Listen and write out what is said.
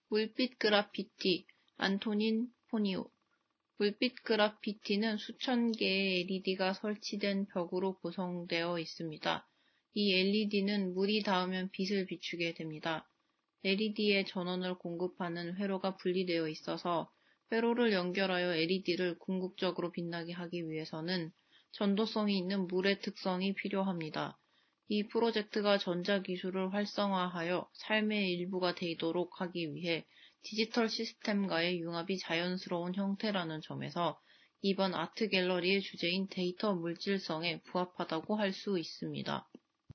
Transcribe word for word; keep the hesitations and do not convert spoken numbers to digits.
물빛 그래피티, 안토닌 포니오. 물빛 그래피티는 수천 개의 엘이디가 설치된 벽으로 구성되어 있습니다. 이 엘이디는 물이 닿으면 빛을 비추게 됩니다. 엘이디에 전원을 공급하는 회로가 분리되어 있어서 회로를 연결하여 엘이디를 궁극적으로 빛나게 하기 위해서는 전도성이 있는 물의 특성이 필요합니다. 이 프로젝트가 전자기술을 활성화하여 삶의 일부가 되도록 하기 위해 디지털 시스템과의 융합이 자연스러운 형태라는 점에서 이번 아트갤러리의 주제인 데이터 물질성에 부합하다고 할 수 있습니다.